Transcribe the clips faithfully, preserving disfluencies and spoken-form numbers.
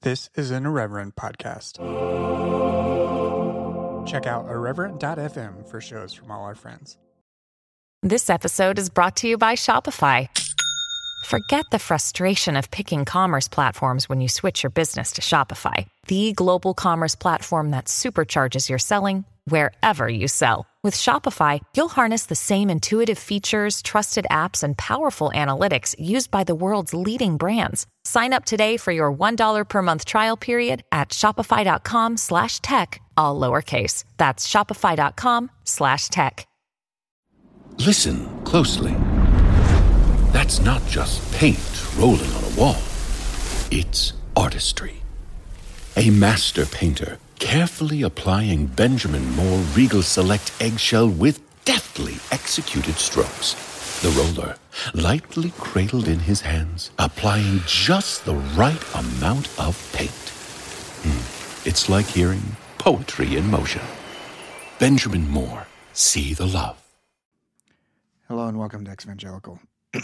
This is an Irreverent podcast. Check out irreverent dot f m for shows from all our friends. This episode is brought to you by Shopify. Forget the frustration of picking commerce platforms when you switch your business to Shopify, the global commerce platform that supercharges your selling wherever you sell. With Shopify, you'll harness the same intuitive features, trusted apps, and powerful analytics used by the world's leading brands. Sign up today for your one dollar per month trial period at shopify.com slash tech, all lowercase. That's shopify.com slash tech. Listen closely. That's not just paint rolling on a wall. It's artistry. A master painter carefully applying Benjamin Moore Regal Select eggshell with deftly executed strokes. The roller lightly cradled in his hands, applying just the right amount of paint. Hmm. It's like hearing poetry in motion. Benjamin Moore, see the love. Hello and welcome to Exvangelical.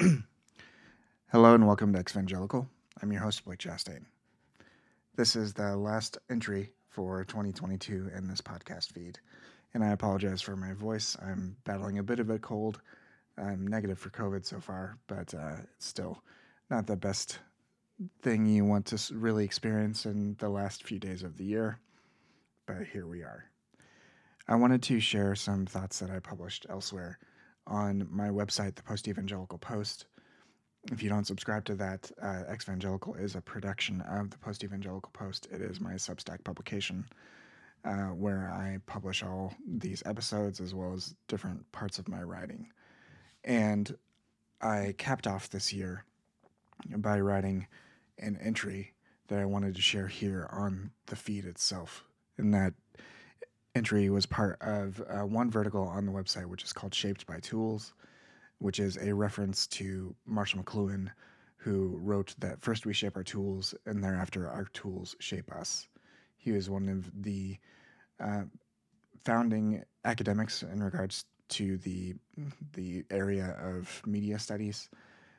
Hello and welcome to Exvangelical. I'm your host, Blake Chastain. This is the last entry for twenty twenty-two in this podcast feed, and I apologize for my voice. I'm battling a bit of a cold. I'm negative for COVID so far, but uh, it's still not the best thing you want to really experience in the last few days of the year, but here we are. I wanted to share some thoughts that I published elsewhere on my website, the Post-Evangelical Post. If you don't subscribe to that, uh, Exvangelical is a production of the Post-Evangelical Post. It is my Substack publication uh, where I publish all these episodes as well as different parts of my writing. And I capped off this year by writing an entry that I wanted to share here on the feed itself. And that entry was part of uh, one vertical on the website, which is called Shaped by Tools, which is a reference to Marshall McLuhan, who wrote that first we shape our tools and thereafter our tools shape us. He was one of the uh, founding academics in regards to the the area of media studies,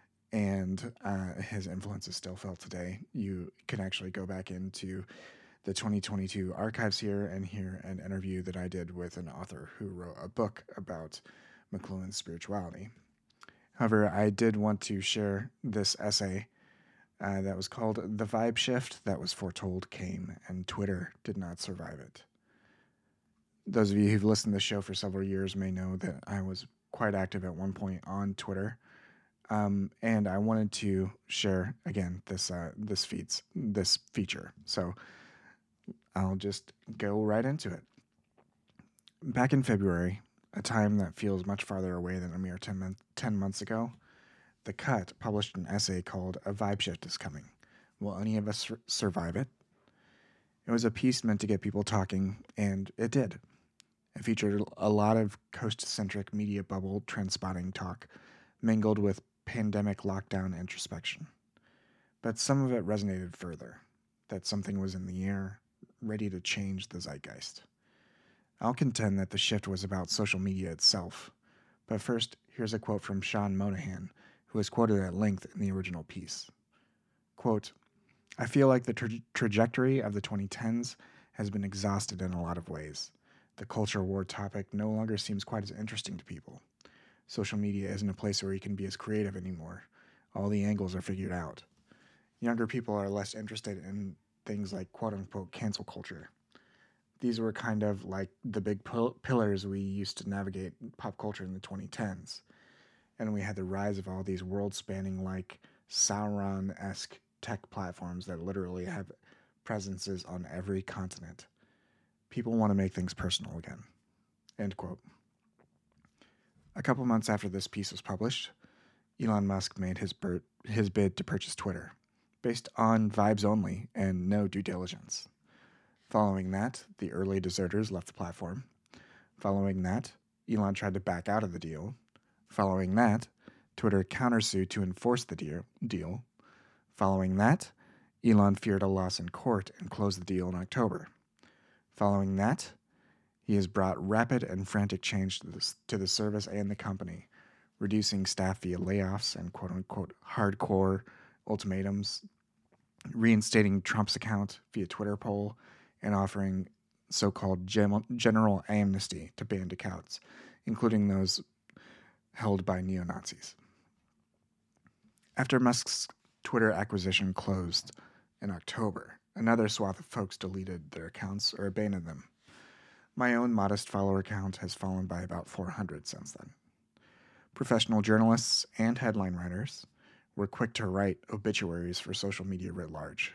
and uh, his influence is still felt today. You can actually go back into the twenty twenty-two archives here and hear an interview that I did with an author who wrote a book about McLuhan's spirituality. However, I did want to share this essay uh, that was called The Vibe Shift That Was Foretold Came, and Twitter Did Not Survive It. Those of you who've listened to the show for several years may know that I was quite active at one point on Twitter, um, and I wanted to share, again, this uh, this feeds, this feature. So I'll just go right into it. Back in February, a time that feels much farther away than a mere ten, mon- ten months ago, The Cut published an essay called A Vibe Shift is Coming. Will any of us sur- survive it? It was a piece meant to get people talking, and it did. It featured a lot of coast-centric media bubble trend-spotting talk, mingled with pandemic lockdown introspection. But some of it resonated further, that something was in the air, ready to change the zeitgeist. I'll contend that the shift was about social media itself. But first, here's a quote from Sean Monahan, who was quoted at length in the original piece. Quote, I feel like the tra- trajectory of the twenty tens has been exhausted in a lot of ways. The culture war topic no longer seems quite as interesting to people. Social media isn't a place where you can be as creative anymore. All the angles are figured out. Younger people are less interested in things like quote-unquote cancel culture. These were kind of like the big pil- pillars we used to navigate pop culture in the twenty tens. And we had the rise of all these world-spanning, like Sauron-esque tech platforms that literally have presences on every continent. People want to make things personal again. End quote. A couple months after this piece was published, Elon Musk made his, ber- his bid to purchase Twitter, based on vibes only and no due diligence. Following that, the early deserters left the platform. Following that, Elon tried to back out of the deal. Following that, Twitter countersued to enforce the deal. deal. Following that, Elon feared a loss in court and closed the deal in October. Following that, he has brought rapid and frantic change to, this, to the service and the company, reducing staff via layoffs and quote-unquote hardcore ultimatums, reinstating Trump's account via Twitter poll and offering so-called gem- general amnesty to banned accounts, including those held by neo-Nazis. After Musk's Twitter acquisition closed in October, another swath of folks deleted their accounts or abandoned them. My own modest follower count has fallen by about four hundred since then. Professional journalists and headline writers were quick to write obituaries for social media writ large.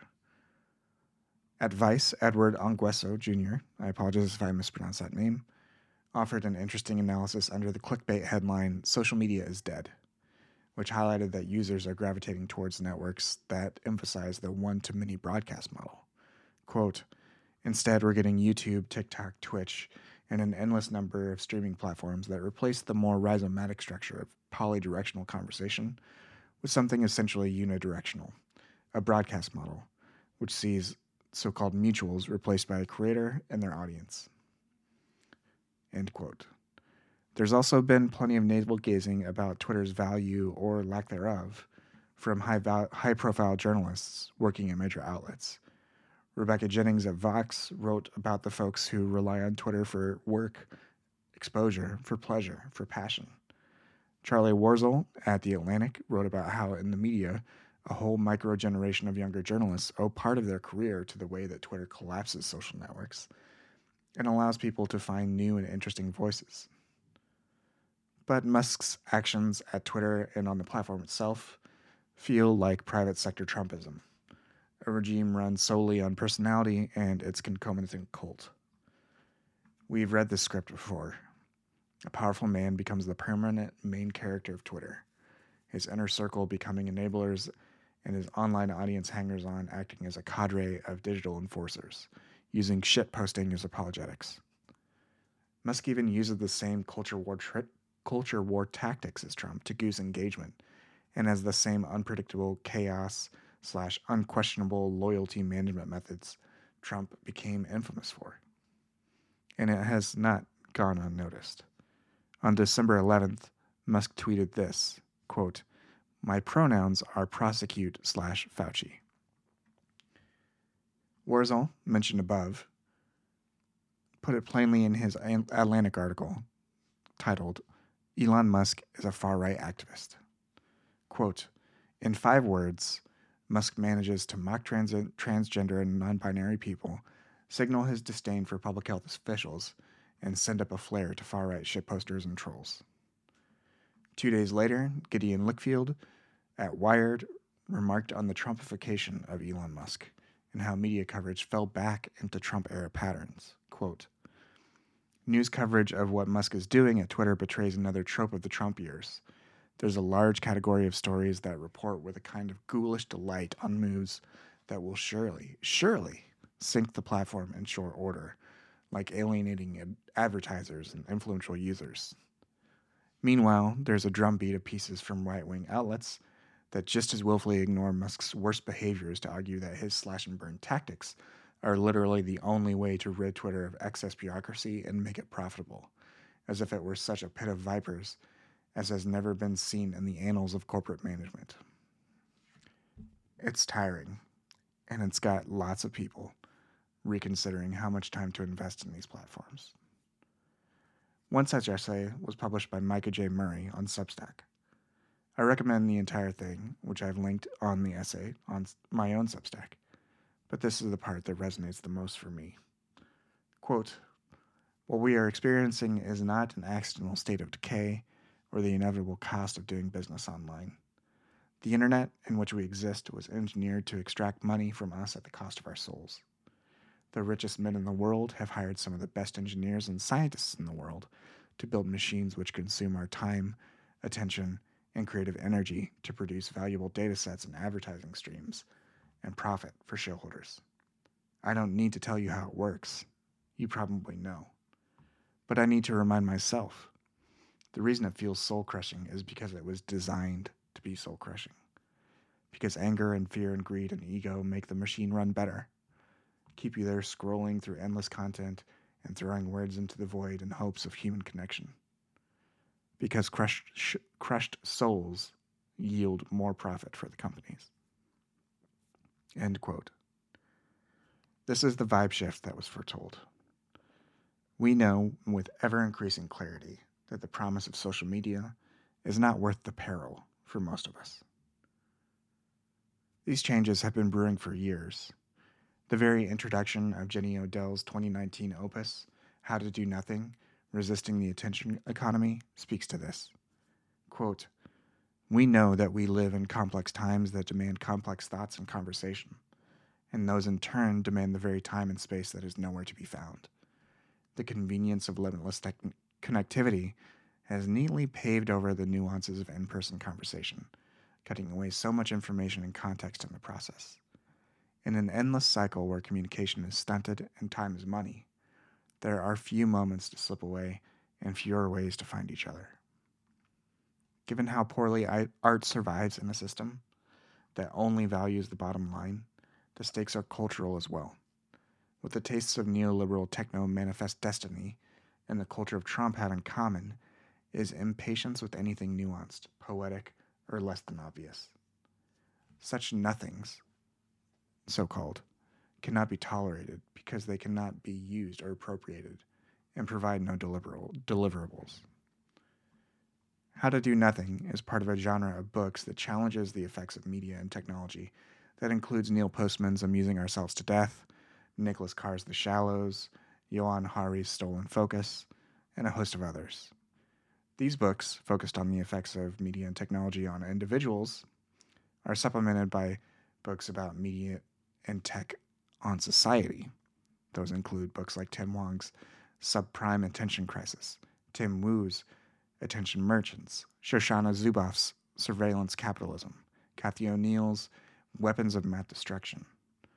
At Vice, Edward Ongweso Junior, I apologize if I mispronounced that name, offered an interesting analysis under the clickbait headline, "Social Media is Dead," which highlighted that users are gravitating towards networks that emphasize the one-to-many broadcast model. Quote, "Instead, we're getting YouTube, TikTok, Twitch, and an endless number of streaming platforms that replace the more rhizomatic structure of polydirectional conversation with something essentially unidirectional, a broadcast model, which sees so-called mutuals replaced by a creator and their audience." End quote. There's also been plenty of navel-gazing about Twitter's value or lack thereof from high val- high-profile journalists working at major outlets. Rebecca Jennings at Vox wrote about the folks who rely on Twitter for work, exposure, for pleasure, for passion. Charlie Warzel at The Atlantic wrote about how in the media, a whole micro-generation of younger journalists owe part of their career to the way that Twitter collapses social networks and allows people to find new and interesting voices. But Musk's actions at Twitter and on the platform itself feel like private sector Trumpism, a regime run solely on personality and its concomitant cult. We've read this script before. A powerful man becomes the permanent main character of Twitter, his inner circle becoming enablers and his online audience hangers-on acting as a cadre of digital enforcers, using shit posting as apologetics. Musk even uses the same culture war tri- culture war tactics as Trump to goose engagement, and has the same unpredictable chaos slash unquestionable loyalty management methods Trump became infamous for. And it has not gone unnoticed. On December eleventh, Musk tweeted this, quote, "My pronouns are prosecute slash Fauci." Warzel, mentioned above, put it plainly in his Atlantic article titled, "Elon Musk is a far-right activist." Quote, "In five words, Musk manages to mock trans- transgender and non-binary people, signal his disdain for public health officials, and send up a flare to far-right shitposters and trolls." Two days later, Gideon Lickfield at Wired remarked on the Trumpification of Elon Musk and how media coverage fell back into Trump-era patterns. Quote, "News coverage of what Musk is doing at Twitter betrays another trope of the Trump years. There's a large category of stories that report with a kind of ghoulish delight on moves that will surely, surely sink the platform in short order, like alienating ad- advertisers and influential users. Meanwhile, there's a drumbeat of pieces from right-wing outlets that just as willfully ignore Musk's worst behaviors to argue that his slash-and-burn tactics are literally the only way to rid Twitter of excess bureaucracy and make it profitable, as if it were such a pit of vipers as has never been seen in the annals of corporate management. It's tiring, and it's got lots of people reconsidering how much time to invest in these platforms. One such essay was published by Micah J. Murray on Substack. I recommend the entire thing, which I've linked on the essay on my own Substack, but this is the part that resonates the most for me. Quote, "What we are experiencing is not an accidental state of decay or the inevitable cost of doing business online. The internet in which we exist was engineered to extract money from us at the cost of our souls. The richest men in the world have hired some of the best engineers and scientists in the world to build machines which consume our time, attention, and creative energy to produce valuable data sets and advertising streams and profit for shareholders. I don't need to tell you how it works. You probably know. But I need to remind myself. The reason it feels soul-crushing is because it was designed to be soul-crushing. Because anger and fear and greed and ego make the machine run better, keep you there scrolling through endless content and throwing words into the void in hopes of human connection. Because crushed, sh- crushed souls yield more profit for the companies." End quote. This is the vibe shift that was foretold. We know with ever-increasing clarity that the promise of social media is not worth the peril for most of us. These changes have been brewing for years. The very introduction of Jenny Odell's twenty nineteen opus, How to Do Nothing, Resisting the Attention Economy, speaks to this. Quote, "We know that we live in complex times that demand complex thoughts and conversation, and those in turn demand the very time and space that is nowhere to be found. The convenience of limitless tech- connectivity has neatly paved over the nuances of in-person conversation, cutting away so much information and context in the process. In an endless cycle where communication is stunted and time is money, there are few moments to slip away and fewer ways to find each other. Given how poorly art survives in a system that only values the bottom line, the stakes are cultural as well. What the tastes of neoliberal techno manifest destiny and the culture of Trump have in common is impatience with anything nuanced, poetic, or less than obvious. Such nothings, so-called, cannot be tolerated because they cannot be used or appropriated and provide no deliver- deliverables. How to Do Nothing is part of a genre of books that challenges the effects of media and technology that includes Neil Postman's Amusing Ourselves to Death, Nicholas Carr's The Shallows, Johan Hari's Stolen Focus, and a host of others. These books, focused on the effects of media and technology on individuals, are supplemented by books about media and tech on society. Those include books like Tim Wong's Subprime Attention Crisis, Tim Wu's Attention Merchants, Shoshana Zuboff's Surveillance Capitalism, Cathy O'Neill's Weapons of Mass Destruction,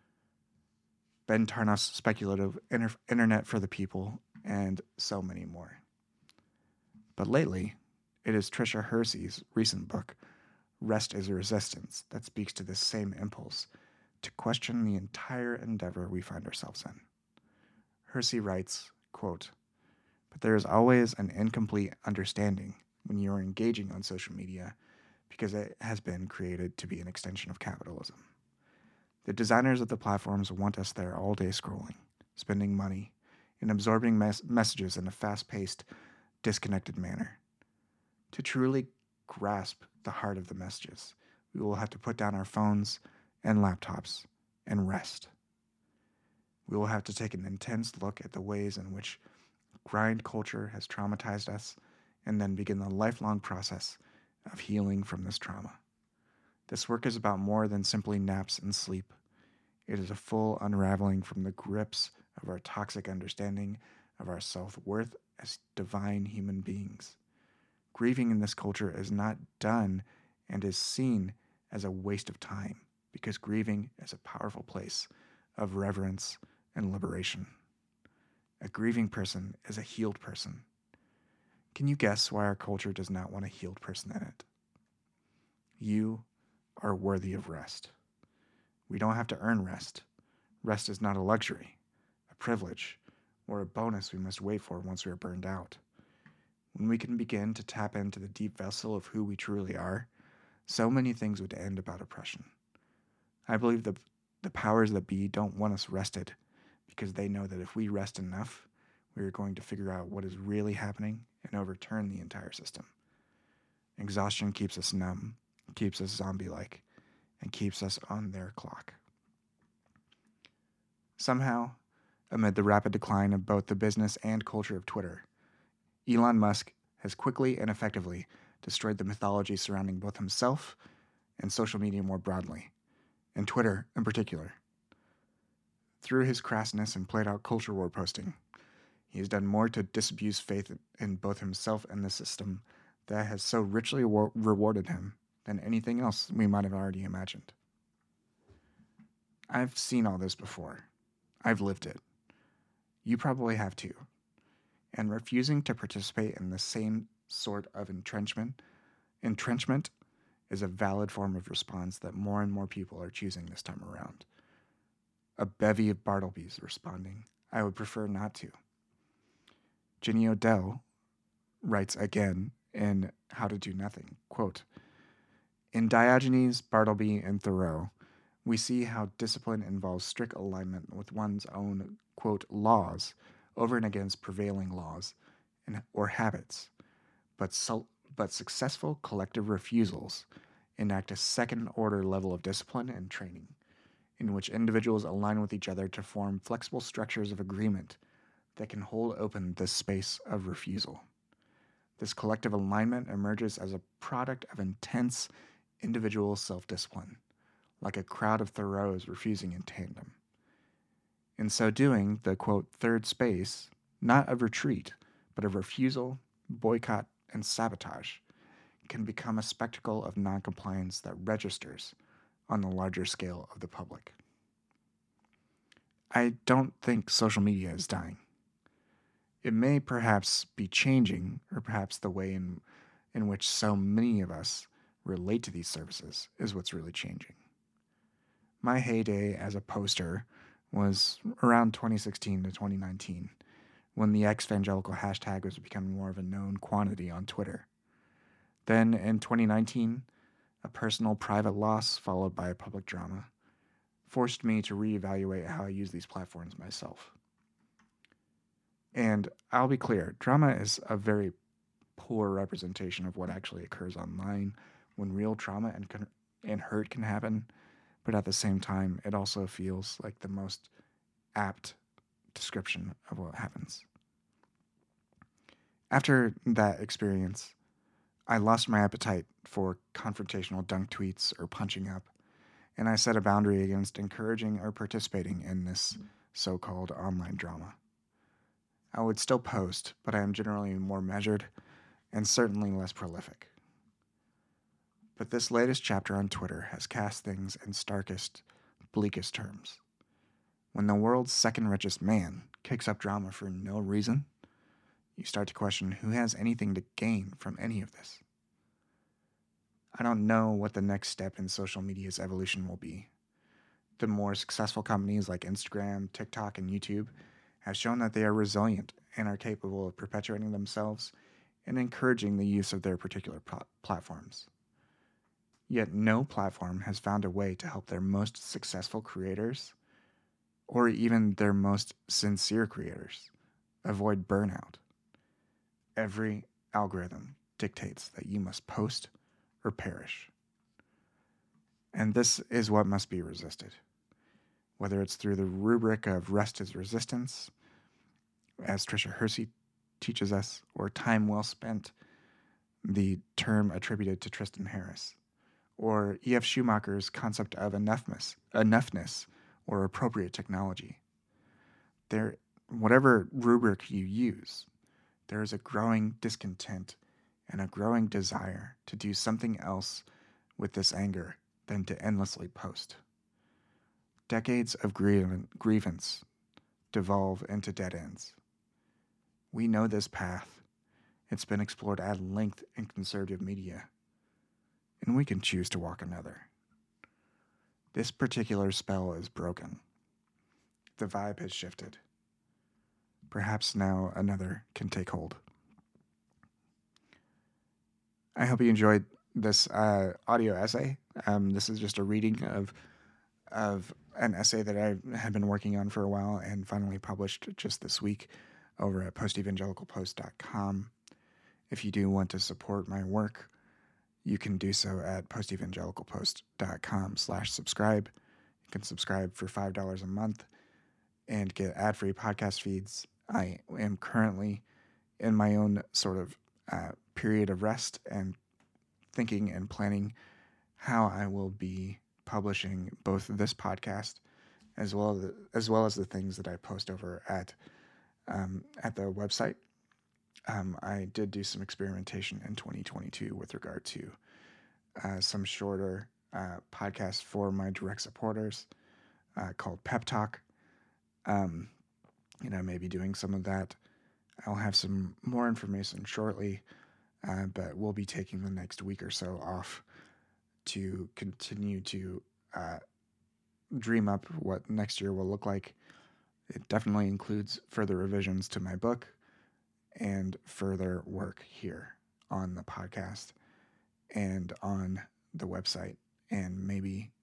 Ben Tarnoff's Speculative Inter- Internet for the People, and so many more. But lately, it is Tricia Hersey's recent book, Rest is a Resistance, that speaks to this same impulse to question the entire endeavor we find ourselves in. Hersey writes, quote, "But there is always an incomplete understanding when you are engaging on social media because it has been created to be an extension of capitalism. The designers of the platforms want us there all day scrolling, spending money, and absorbing mes- messages in a fast-paced, disconnected manner. To truly grasp the heart of the messages, we will have to put down our phones and laptops and rest. We will have to take an intense look at the ways in which grind culture has traumatized us and then begin the lifelong process of healing from this trauma. This work is about more than simply naps and sleep. It is a full unraveling from the grips of our toxic understanding of our self-worth as divine human beings. Grieving in this culture is not done and is seen as a waste of time because grieving is a powerful place of reverence and liberation. A grieving person is a healed person. Can you guess why our culture does not want a healed person in it? You are worthy of rest. We don't have to earn rest. Rest is not a luxury, a privilege, or a bonus we must wait for once we are burned out. When we can begin to tap into the deep vessel of who we truly are, so many things would end about oppression. I believe the, the powers that be don't want us rested because they know that if we rest enough, we are going to figure out what is really happening and overturn the entire system. Exhaustion keeps us numb, keeps us zombie-like, and keeps us on their clock. Somehow, amid the rapid decline of both the business and culture of Twitter, Elon Musk has quickly and effectively destroyed the mythology surrounding both himself and social media more broadly, and Twitter in particular. Through his crassness and played-out culture war posting, he has done more to disabuse faith in both himself and the system that has so richly wa- rewarded him than anything else we might have already imagined. I've seen all this before. I've lived it. You probably have too. And refusing to participate in the same sort of entrenchment, entrenchment is a valid form of response that more and more people are choosing this time around. A bevy of Bartlebys responding, I would prefer not to. Jenny Odell writes again in How to Do Nothing, quote, in Diogenes, Bartleby, and Thoreau, we see how discipline involves strict alignment with one's own, quote, laws over and against prevailing laws and, or habits, but, so, but successful collective refusals enact a second-order level of discipline and training, in which individuals align with each other to form flexible structures of agreement that can hold open this space of refusal. This collective alignment emerges as a product of intense individual self-discipline, like a crowd of Thoreaus refusing in tandem. In so doing, the, quote, third space, not of retreat, but of refusal, boycott, and sabotage, can become a spectacle of noncompliance that registers on the larger scale of the public. I don't think social media is dying. It may perhaps be changing, or perhaps the way in, in which so many of us relate to these services is what's really changing. My heyday as a poster was around twenty sixteen to twenty nineteen, when the ex-evangelical hashtag was becoming more of a known quantity on Twitter. Then in twenty nineteen, a personal private loss followed by a public drama forced me to reevaluate how I use these platforms myself. And I'll be clear, drama is a very poor representation of what actually occurs online when real trauma and, con- and hurt can happen, but at the same time, it also feels like the most apt description of what happens. After that experience, I lost my appetite for confrontational dunk tweets or punching up, and I set a boundary against encouraging or participating in this so-called online drama. I would still post, but I am generally more measured and certainly less prolific. But this latest chapter on Twitter has cast things in starkest, bleakest terms. When the world's second richest man kicks up drama for no reason, you start to question who has anything to gain from any of this. I don't know what the next step in social media's evolution will be. The more successful companies like Instagram, TikTok, and YouTube have shown that they are resilient and are capable of perpetuating themselves and encouraging the use of their particular pl- platforms. Yet no platform has found a way to help their most successful creators, or even their most sincere creators, avoid burnout. Every algorithm dictates that you must post or perish. And this is what must be resisted. Whether it's through the rubric of rest is resistance, as Tricia Hersey teaches us, or time well spent, the term attributed to Tristan Harris, or E F Schumacher's concept of enoughness, enoughness or appropriate technology. There, whatever rubric you use, there is a growing discontent and a growing desire to do something else with this anger than to endlessly post. Decades of grievance devolve into dead ends. We know this path. It's been explored at length in conservative media, and we can choose to walk another. This particular spell is broken. The vibe has shifted. Perhaps now another can take hold. I hope you enjoyed this uh, audio essay. Um, this is just a reading of of an essay that I had been working on for a while and finally published just this week over at post evangelical post dot com. If you do want to support my work, you can do so at post evangelical post dot com slash subscribe. You can subscribe for five dollars a month and get ad-free podcast feeds. I am currently in my own sort of uh, period of rest and thinking and planning how I will be publishing both this podcast as well as the, as well as the things that I post over at um, at the website. Um, I did do some experimentation in twenty twenty-two with regard to uh, some shorter uh, podcasts for my direct supporters uh, called Pep Talk. Um, and I may be doing some of that. I'll have some more information shortly, uh, but we'll be taking the next week or so off to continue to uh, dream up what next year will look like. It definitely includes further revisions to my book and further work here on the podcast and on the website, and maybe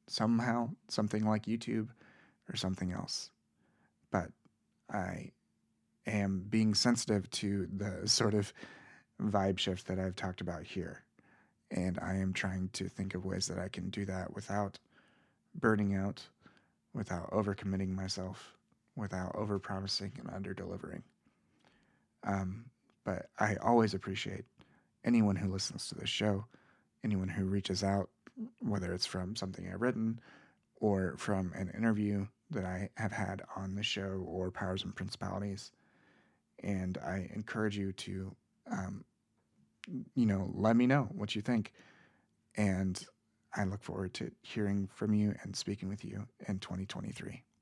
somehow, something like YouTube or something else. But I am being sensitive to the sort of vibe shift that I've talked about here. And I am trying to think of ways that I can do that without burning out, without overcommitting myself, without overpromising and underdelivering. Um, but I always appreciate anyone who listens to this show, anyone who reaches out, whether it's from something I've written or from an interview that I have had on the show or Powers and Principalities. And I encourage you to, um, you know, let me know what you think. And I look forward to hearing from you and speaking with you in twenty twenty-three.